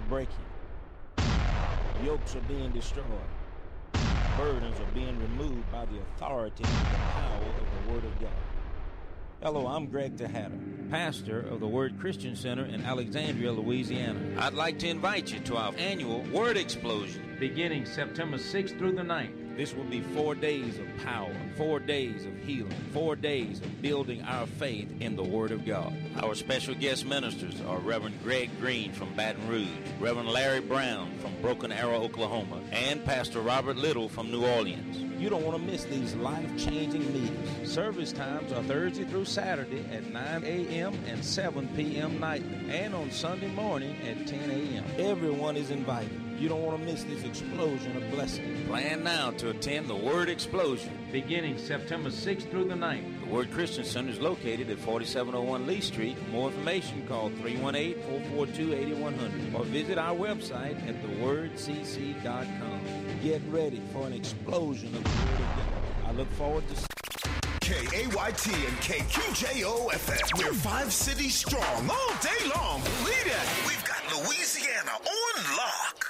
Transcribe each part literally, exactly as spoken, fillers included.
are breaking. Yokes are being destroyed. Burdens are being removed by the authority and the power of the Word of God. Hello, I'm Greg Tejada, pastor of the Word Christian Center in Alexandria, Louisiana. I'd like to invite you to our annual Word Explosion, beginning September sixth through the ninth. This will be four days of power, four days of healing, four days of building our faith in the Word of God. Our special guest ministers are Reverend Greg Green from Baton Rouge, Reverend Larry Brown from Broken Arrow, Oklahoma, and Pastor Robert Little from New Orleans. You don't want to miss these life-changing meetings. Service times are Thursday through Saturday at nine a.m. and seven p.m. nightly, and on Sunday morning at ten a.m. Everyone is invited. You don't want to miss this explosion of blessing. Plan now to attend the Word Explosion, beginning September sixth through the ninth. The Word Christian Center is located at forty-seven oh one Lee Street. For more information, call three one eight, four four two, eight one zero zero or visit our website at the word c c dot com. Get ready for an explosion of the Word of God. I look forward to K A Y T and K Q J O F M. We're five cities strong all day long. Believe it. We've got Louisiana on lock.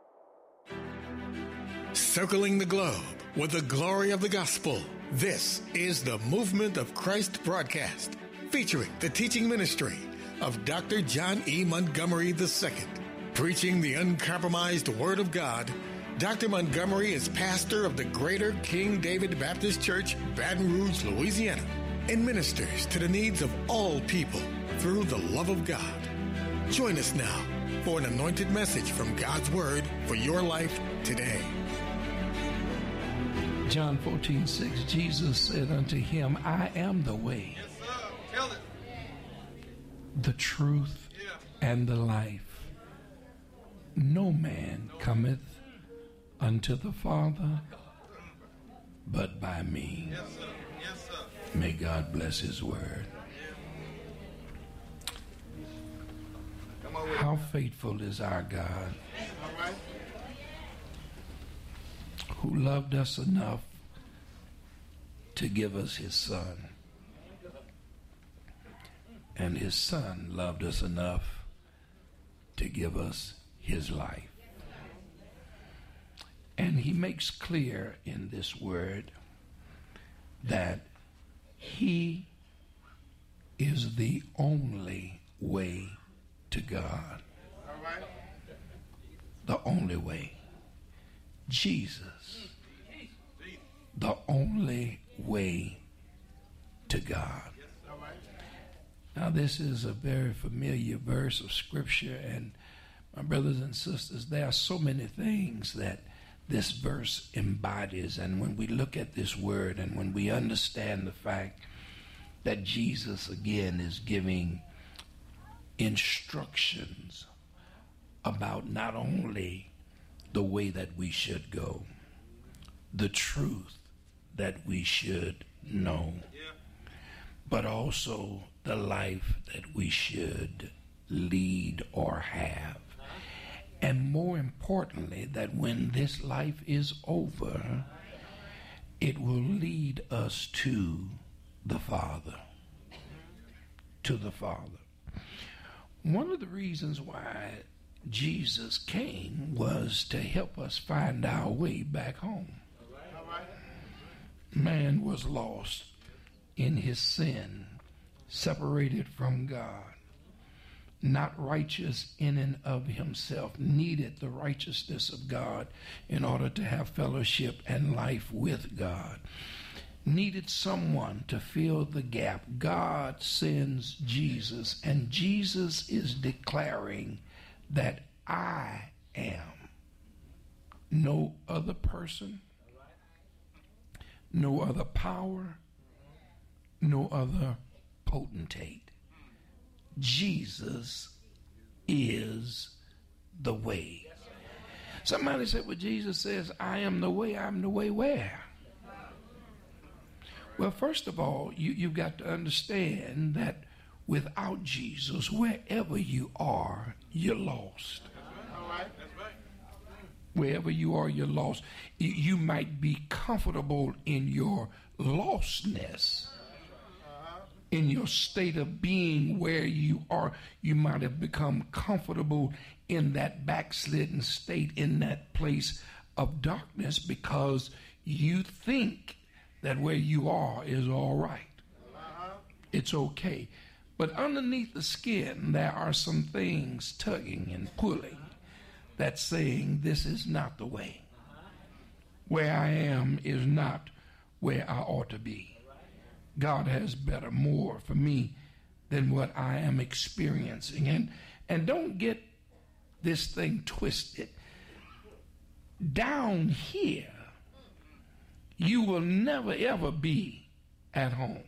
Circling the globe with the glory of the gospel. This is the Movement of Christ broadcast, featuring the teaching ministry of Doctor John E. Montgomery the Second. Preaching the uncompromised Word of God, Doctor Montgomery is pastor of the Greater King David Baptist Church, Baton Rouge, Louisiana, and ministers to the needs of all people through the love of God. Join us now for an anointed message from God's Word for your life today. John fourteen six, Jesus said unto him, I am the way, yes, sir. Tell it. the truth, yeah. and the life. No man cometh unto the Father but by me. Yes, sir. Yes, sir. May God bless his word. Come on with How it. faithful is our God, All right. who loved us enough to give us his son. And his son loved us enough to give us his life. And he makes clear in this word that he is the only way to God. All right. The only way. Jesus, the only way to God. Yes, all right. Now, this is a very familiar verse of Scripture, and my brothers and sisters, there are so many things that this verse embodies. And when we look at this word and when we understand the fact that Jesus, again, is giving instructions about not only the way that we should go, the truth that we should know, Yeah. but also the life that we should lead or have. And more importantly, that when this life is over, it will lead us to the Father. To the Father. One of the reasons why Jesus came was to help us find our way back home. All right. Man was lost in his sin, separated from God, not righteous in and of himself, needed the righteousness of God in order to have fellowship and life with God, needed someone to fill the gap. God sends Jesus, and Jesus is declaring that I am. No other person, no other power, no other potentate. Jesus is the way. Somebody said, well, Jesus says, I am the way. I'm the way where? Well, first of all, you, you've got to understand that without Jesus, wherever you are, you're lost. All right. That's right. Wherever you are, you're lost. You, you might be comfortable in your lostness, in your state of being where you are. You might have become comfortable in that backslidden state, in that place of darkness, because you think that where you are is all right. It's okay. But underneath the skin, there are some things tugging and pulling that's saying this is not the way. Where I am is not where I ought to be. God has better, more for me than what I am experiencing. And, and don't get this thing twisted. Down here, you will never ever be at home.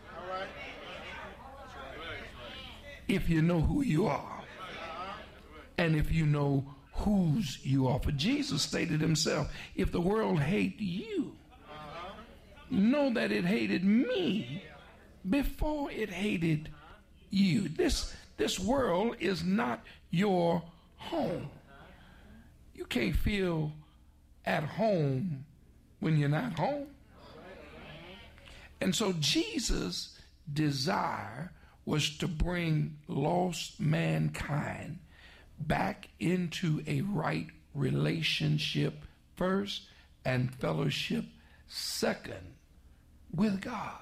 If you know who you are, and if you know whose you are. For Jesus stated himself, if the world hate you, know that it hated me before it hated you. This, this world is not your home. You can't feel at home when you're not home. And so Jesus' desire was to bring lost mankind back into a right relationship first and fellowship second with God.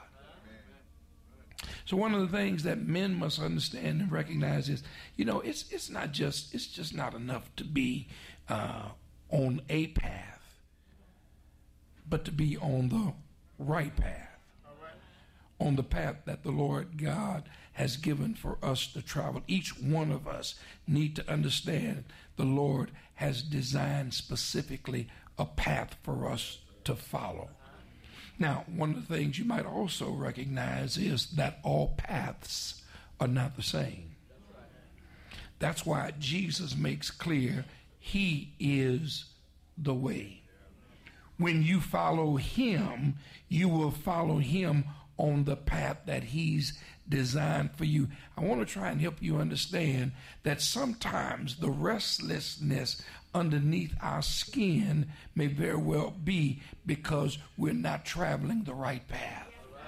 So one of the things that men must understand and recognize is, you know, it's it's not just it's just not enough to be uh, on a path, but to be on the right path, on the path that the Lord God has given for us to travel. Each one of us need to understand the Lord has designed specifically a path for us to follow. Now, one of the things you might also recognize is that all paths are not the same. That's why Jesus makes clear he is the way. When you follow him, you will follow him on the path that he's designed for you. I want to try and help you understand that sometimes the restlessness underneath our skin may very well be because we're not traveling the right path.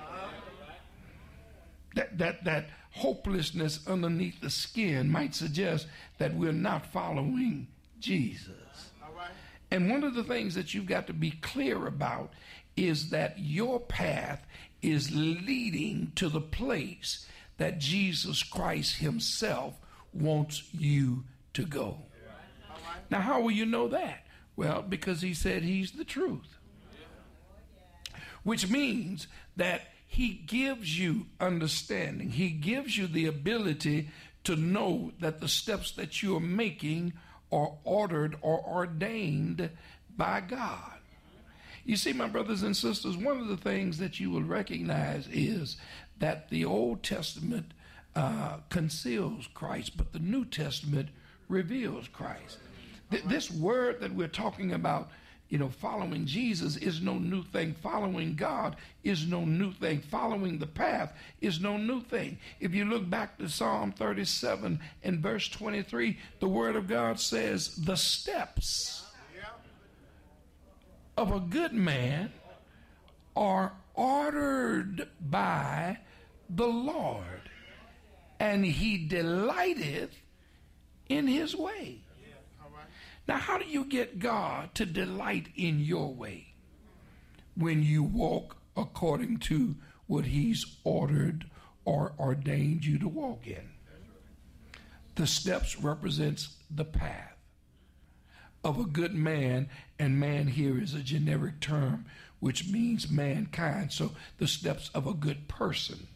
That that that hopelessness underneath the skin might suggest that we're not following Jesus. And one of the things that you've got to be clear about is that your path is leading to the place that Jesus Christ himself wants you to go. Now, how will you know that? Well, because he said he's the truth. Which means that he gives you understanding. He gives you the ability to know that the steps that you are making are ordered or ordained by God. You see, my brothers and sisters, one of the things that you will recognize is that the Old Testament uh, conceals Christ, but the New Testament reveals Christ. Th- this word that we're talking about, you know, following Jesus is no new thing. Following God is no new thing. Following the path is no new thing. If you look back to Psalm thirty-seven and verse twenty-three, the word of God says, the steps of a good man are ordered by the Lord, and he delighteth in his way. Now, how do you get God to delight in your way? When you walk according to what he's ordered or ordained you to walk in. The steps represents the path of a good man, and man here is a generic term which means mankind. So the steps of a good person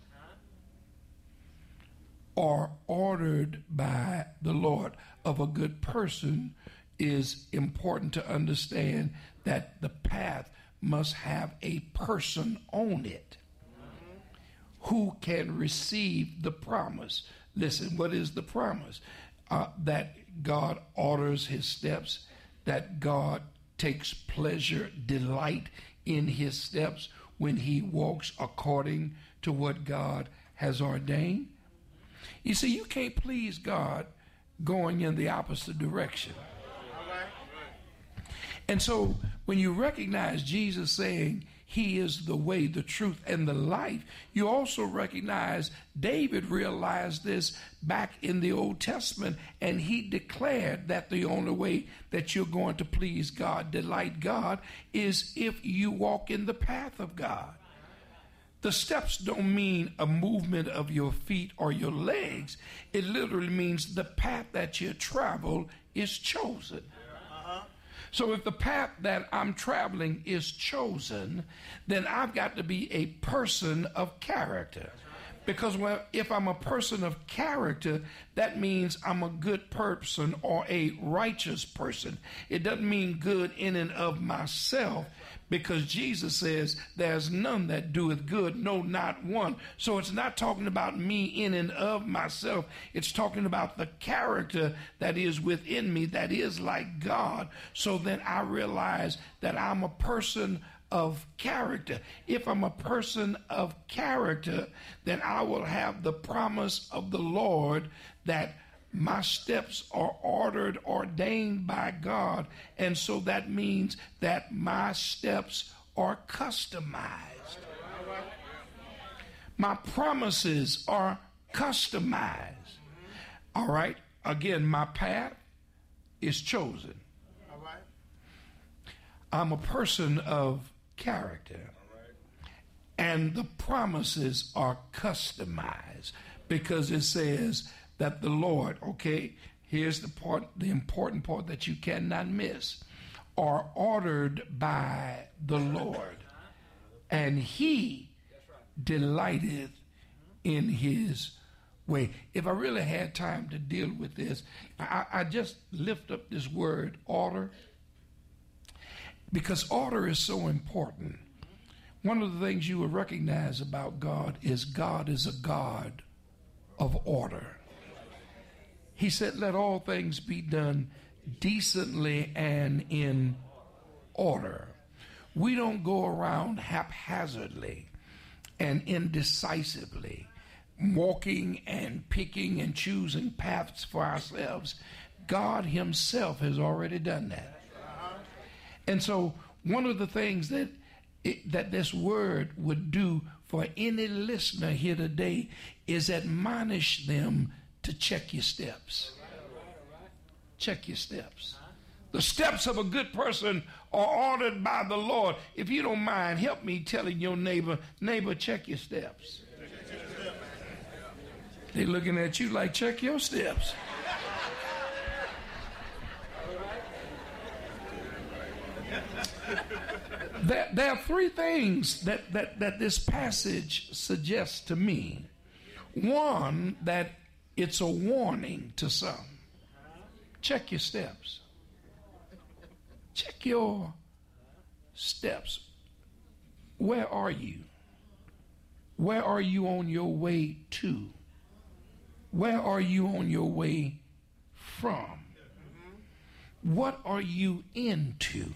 are ordered by the Lord. Of a good person is important to understand that the path must have a person on it who can receive the promise. Listen, what is the promise? Uh, that God orders his steps, that God takes pleasure, delight in his steps when he walks according to what God has ordained. You see, you can't please God going in the opposite direction. And so when you recognize Jesus saying he is the way, the truth, and the life. You also recognize David realized this back in the Old Testament, and he declared that the only way that you're going to please God, delight God, is if you walk in the path of God. The steps don't mean a movement of your feet or your legs. It literally means the path that you travel is chosen. Uh-huh. So if the path that I'm traveling is chosen, then I've got to be a person of character. Because well, if I'm a person of character, that means I'm a good person or a righteous person. It doesn't mean good in and of myself, because Jesus says there's none that doeth good, no, not one. So it's not talking about me in and of myself. It's talking about the character that is within me, that is like God. So then I realize that I'm a person of character. If I'm a person of character, then I will have the promise of the Lord that my steps are ordered, ordained by God. And so that means that my steps are customized. My promises are customized. All right. Again, my path is chosen. I'm a person of character, and the promises are customized, because it says that the Lord, okay, here's the part, the important part that you cannot miss, are ordered by the Lord, and he delighteth in his way. If I really had time to deal with this, I, I just lift up this word order, because order is so important. One of the things you will recognize about God is God is a God of order. He said, let all things be done decently and in order. We don't go around haphazardly and indecisively, walking and picking and choosing paths for ourselves. God himself has already done that. And so one of the things that it, that this word would do for any listener here today is admonish them to check your steps. Check your steps. The steps of a good person are ordered by the Lord. If you don't mind, help me telling your neighbor, neighbor, check your steps. They're looking at you like, check your steps. There, there are three things that, that, that this passage suggests to me. One, that it's a warning to some. Check your steps. Check your steps. Where are you? Where are you on your way to? Where are you on your way from? What are you into?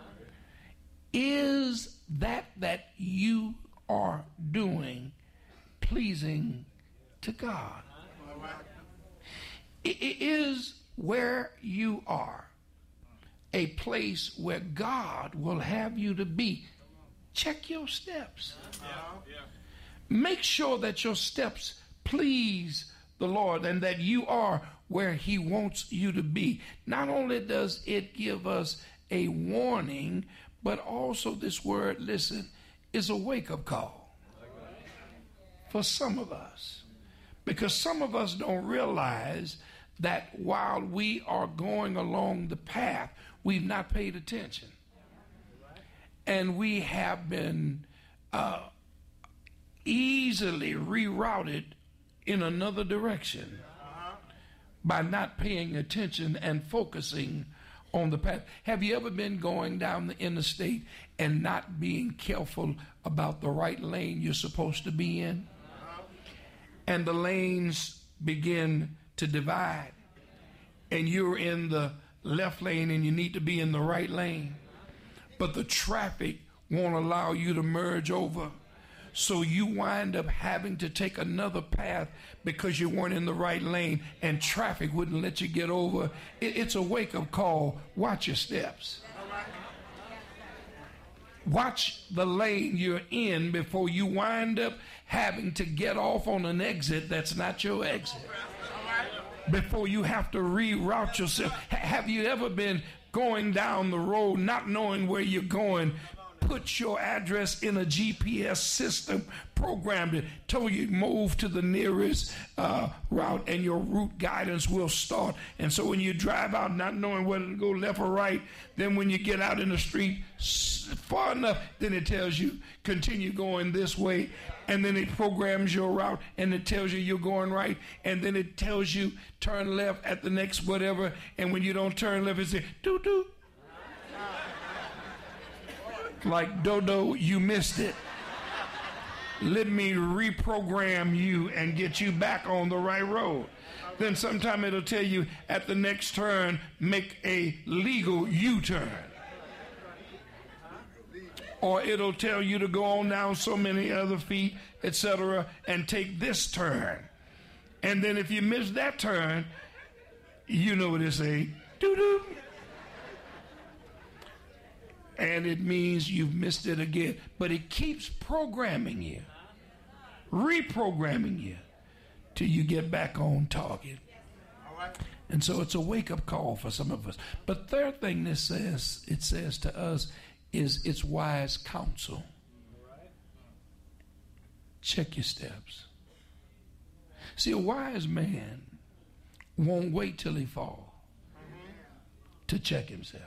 Is that that you are doing pleasing to God? It is where you are a place where God will have you to be. Check your steps. Make sure that your steps please the Lord and that you are where he wants you to be. Not only does it give us a warning, but also this word, listen, is a wake-up call for some of us. Because some of us don't realize that while we are going along the path, we've not paid attention. And we have been uh, easily rerouted in another direction by not paying attention and focusing on the path. Have you ever been going down the interstate and not being careful about the right lane you're supposed to be in? And the lanes begin to divide, and you're in the left lane and you need to be in the right lane, but the traffic won't allow you to merge over. So you wind up having to take another path because you weren't in the right lane and traffic wouldn't let you get over. It, it's a wake-up call. Watch your steps. Watch the lane you're in before you wind up having to get off on an exit that's not your exit. Before you have to reroute yourself. H- have you ever been going down the road not knowing where you're going? Put your address in a G P S system, programmed it, told you move to the nearest uh, route, and your route guidance will start. And so when you drive out not knowing whether to go left or right, then when you get out in the street far enough, then it tells you continue going this way, and then it programs your route, and it tells you you're going right, and then it tells you turn left at the next whatever, and when you don't turn left, it says doo-doo. Like, Dodo, you missed it. Let me reprogram you and get you back on the right road. Then sometime it'll tell you at the next turn, make a legal U-turn. Or it'll tell you to go on down so many other feet, et cetera, and take this turn. And then if you miss that turn, you know what it say, doo-doo. And it means you've missed it again. But it keeps programming you, reprogramming you, till you get back on target. And so it's a wake-up call for some of us. But third thing this says, it says to us, is it's wise counsel. Check your steps. See, a wise man won't wait till he falls to check himself.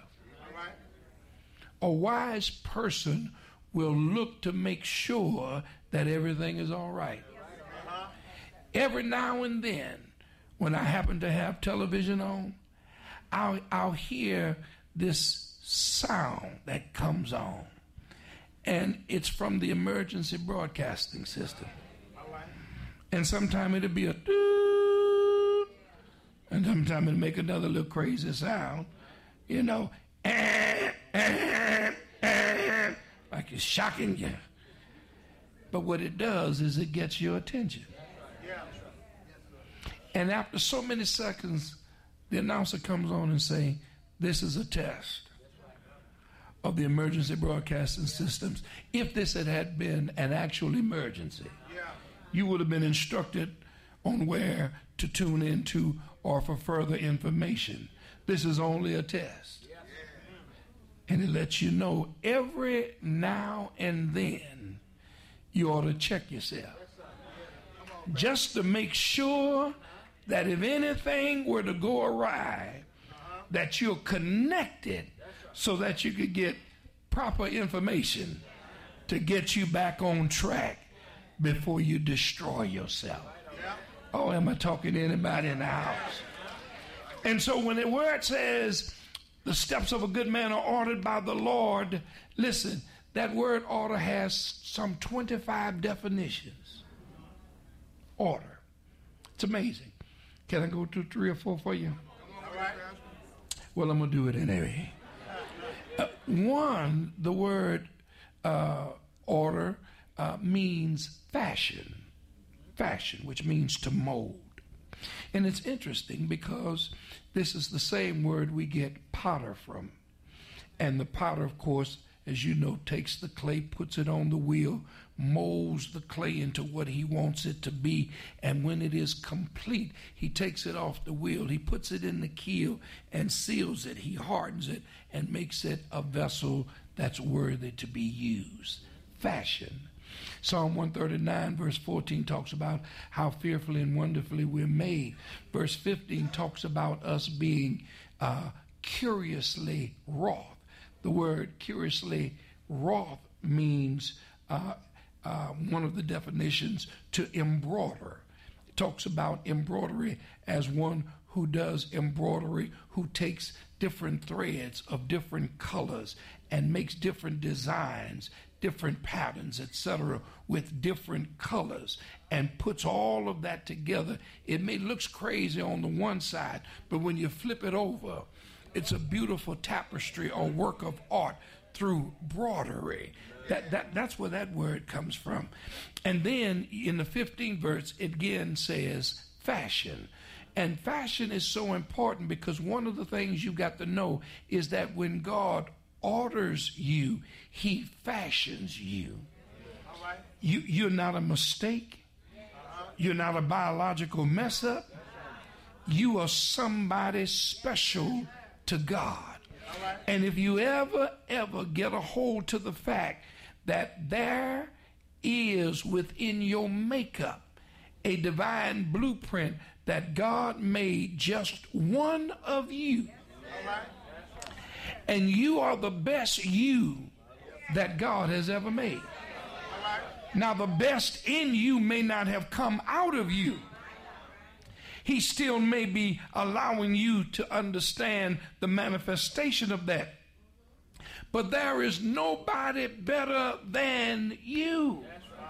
A wise person will look to make sure that everything is all right. Every now and then, when I happen to have television on, I'll, I'll hear this sound that comes on. And it's from the emergency broadcasting system. And sometimes it'll be a doo, and sometimes it'll make another little crazy sound, you know, eh, eh, eh, like it's shocking you. But what it does is it gets your attention. And after so many seconds, the announcer comes on and say, this is a test of the emergency broadcasting systems. If this had, had been an actual emergency, you would have been instructed on where to tune into or for further information. This is only a test. And it lets you know every now and then you ought to check yourself. Just to make sure that if anything were to go awry, that you're connected so that you could get proper information to get you back on track before you destroy yourself. Oh, am I talking to anybody in the house? And so when the word says the steps of a good man are ordered by the Lord, listen, that word order has some twenty-five definitions. Order. It's amazing. Can I go to three or four for you? Well, I'm going to do it anyway. Uh, one, the word uh, order uh, means fashion. Fashion, which means to mold. And it's interesting because this is the same word we get potter from. And the potter, of course, as you know, takes the clay, puts it on the wheel, molds the clay into what he wants it to be. And when it is complete, he takes it off the wheel. He puts it in the keel and seals it. He hardens it and makes it a vessel that's worthy to be used. Fashion. Psalm one thirty-nine verse fourteen talks about how fearfully and wonderfully we're made. Verse fifteen talks about us being uh, curiously wrought. The word curiously wrought means uh, uh, one of the definitions to embroider. It talks about embroidery as one who does embroidery, who takes different threads of different colors and makes different designs, different patterns, et cetera, with different colors and puts all of that together. It may look crazy on the one side, but when you flip it over, it's a beautiful tapestry or work of art through broidery. That, that, that's where that word comes from. And then in the fifteenth verse, it again says fashion. And fashion is so important because one of the things you've got to know is that when God orders you. He fashions you. All right. You you're not a mistake. You're not a biological mess up. You are somebody special to God. And if you ever, ever get a hold to the fact that there is within your makeup a divine blueprint that God made just one of you, and you are the best you that God has ever made. Now, the best in you may not have come out of you. He still may be allowing you to understand the manifestation of that. But there is nobody better than you.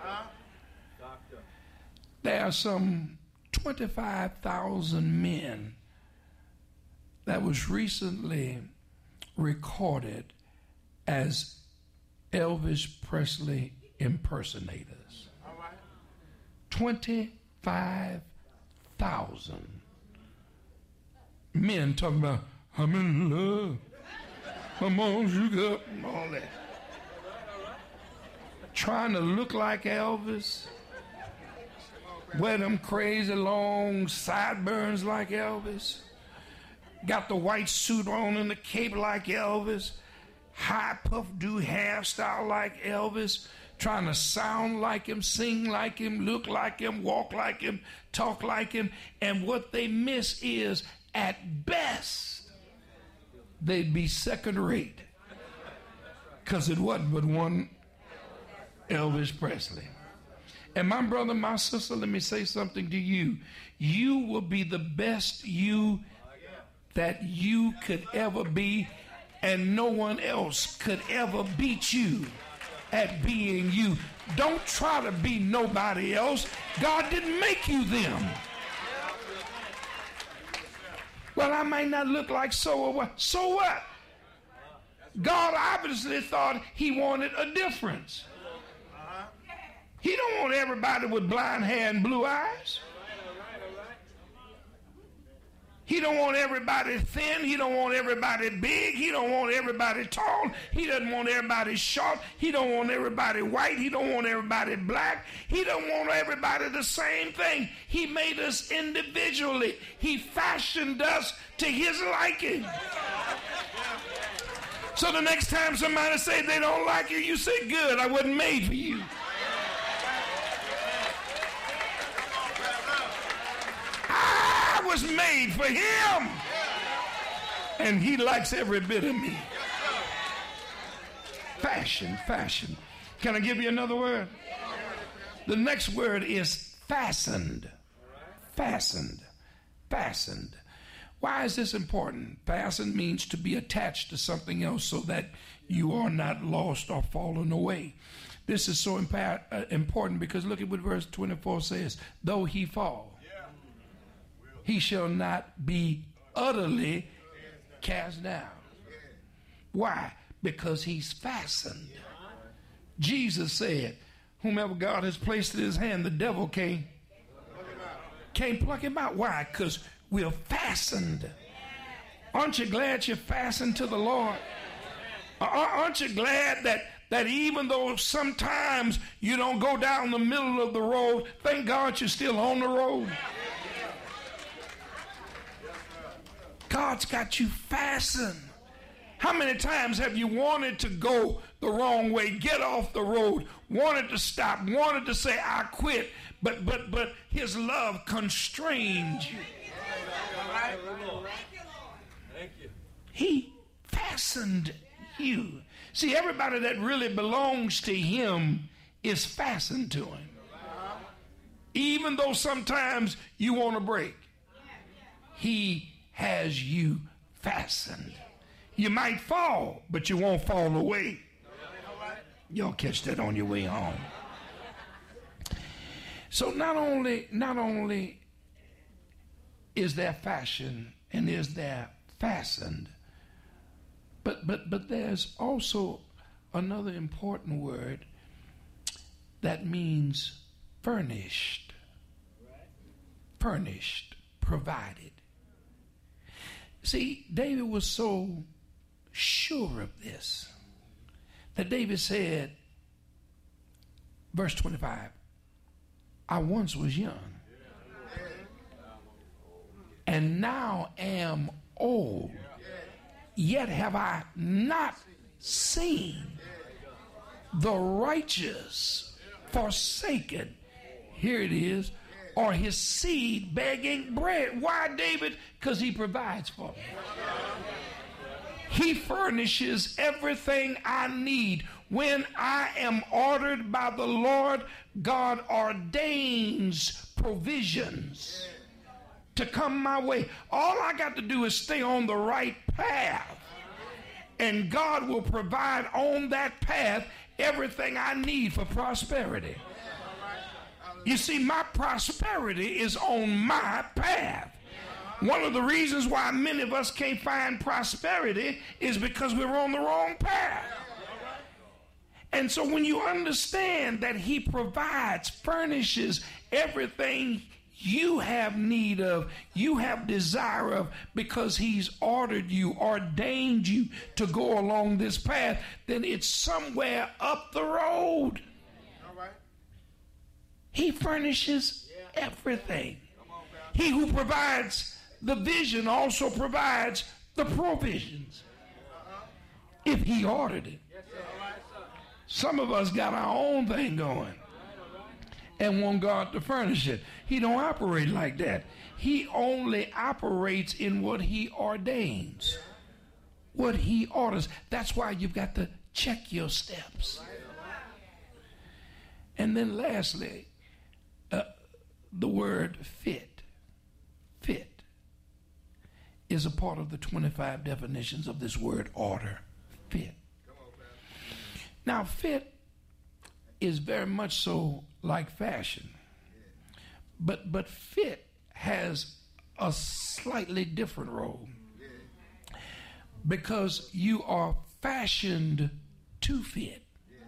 There are some twenty-five thousand men that was recently recorded as Elvis Presley impersonators. twenty-five thousand men talking about, I'm in love, I'm on sugar, and all that. Trying to look like Elvis, wear them crazy long sideburns like Elvis, got the white suit on and the cape like Elvis, high puff do hairstyle like Elvis, trying to sound like him, sing like him, look like him, walk like him, talk like him. And what they miss is, at best, they'd be second rate, because it wasn't but one Elvis Presley. And my brother, my sister, let me say something to you. You will be the best you that you could ever be, and no one else could ever beat you at being you. Don't try to be nobody else. God didn't make you them. Well, I might not look like so or what. So what? God obviously thought he wanted a difference. He don't want everybody with blonde hair and blue eyes. He don't want everybody thin. He don't want everybody big. He don't want everybody tall. He doesn't want everybody short. He don't want everybody white. He don't want everybody black. He don't want everybody the same thing. He made us individually. He fashioned us to his liking. So the next time somebody say they don't like you, you say, good, I wasn't made for you. I was made for him, and he likes every bit of me. Fashion, fashion. Can I give you another word? The next word is fastened. Fastened. Fastened. Why is this important? Fastened means to be attached to something else so that you are not lost or fallen away. This is so impa- uh, important because look at what verse twenty-four says. Though he fall, he shall not be utterly cast down. Why? Because he's fastened. Jesus said, whomever God has placed in his hand, the devil can't, can't pluck him out. Why? Because we're fastened. Aren't you glad you're fastened to the Lord? Aren't you glad that, that even though sometimes you don't go down the middle of the road, thank God you're still on the road? God's got you fastened. How many times have you wanted to go the wrong way, get off the road, wanted to stop, wanted to say, I quit, but but but his love constrained you. He fastened you. See, everybody that really belongs to him is fastened to him. Even though sometimes you want to break, he has you fastened. You might fall, but you won't fall away. You'll catch that on your way home. So not only, not only is there fashion and is there fastened, but but but there's also another important word that means furnished. Furnished, provided. See, David was so sure of this, that David said, verse twenty-five, I once was young, and now am old, yet have I not seen the righteous forsaken. Here it is. Or his seed begging bread. Why, David? Because he provides for me. He furnishes everything I need. When I am ordered by the Lord, God ordains provisions to come my way. All I got to do is stay on the right path, and God will provide on that path everything I need for prosperity. You see, my prosperity is on my path. One of the reasons why many of us can't find prosperity is because we're on the wrong path. And so when you understand that he provides, furnishes everything you have need of, you have desire of, because he's ordered you, ordained you to go along this path, then it's somewhere up the road. He furnishes everything. He who provides the vision also provides the provisions, if he ordered it. Some of us got our own thing going and want God to furnish it. He don't operate like that. He only operates in what he ordains, what he orders. That's why you've got to check your steps. And then lastly, uh, the word fit. Fit is a part of the twenty-five definitions of this word order. Fit. Now, fit is very much so like fashion. But but fit has a slightly different role, because you are fashioned to fit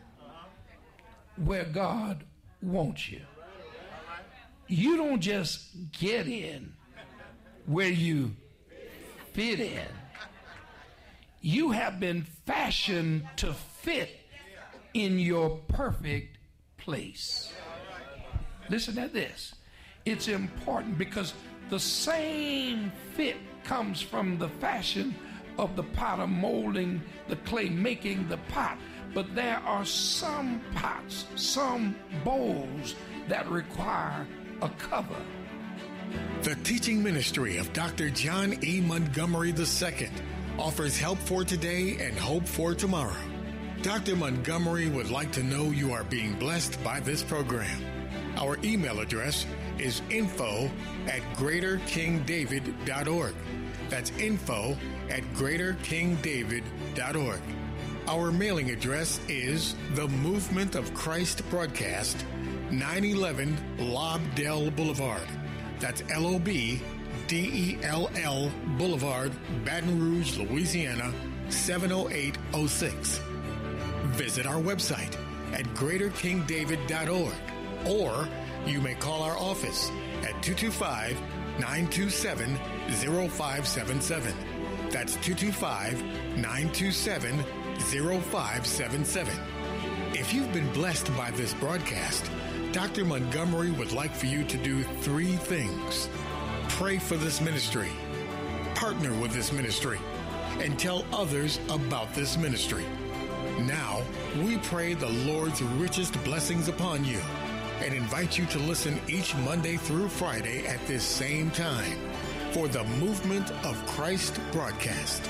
where God wants you. You don't just get in where you fit in. You have been fashioned to fit in your perfect place. Listen to this. It's important because the same fit comes from the fashion of the potter molding the clay, making the pot. But there are some pots, some bowls that require a cover. The teaching ministry of Doctor John E. Montgomery the Second offers help for today and hope for tomorrow. Doctor Montgomery would like to know you are being blessed by this program. Our email address is info at greater king david dot org. That's info at greater king david dot org. Our mailing address is The Movement of Christ Broadcast, nine eleven Lobdell Boulevard. That's L O B D E L L Boulevard, Baton Rouge, Louisiana, seven oh eight oh six. Visit our website at greater king david dot org, or you may call our office at two two five, nine two seven, oh five seven seven. That's two two five, nine two seven, oh five seven seven. If you've been blessed by this broadcast, Doctor Montgomery would like for you to do three things. Pray for this ministry, partner with this ministry, and tell others about this ministry. Now, we pray the Lord's richest blessings upon you and invite you to listen each Monday through Friday at this same time for the Movement of Christ broadcast.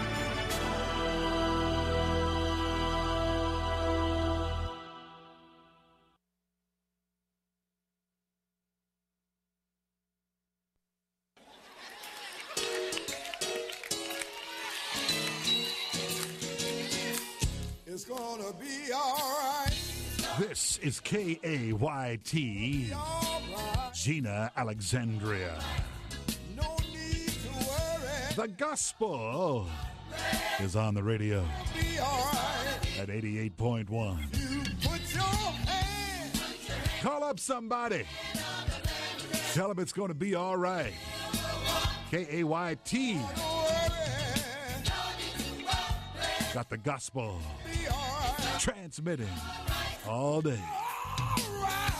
It's gonna be all right. This is K A Y T, Right. Gina Alexandria. No need to worry. The gospel is on the radio Be all right. at eighty-eight point one. You put your hand. Call up somebody. Tell them it's going to be all right. K A Y T. Don't worry. Got the gospel be all right. transmitting all day. All right.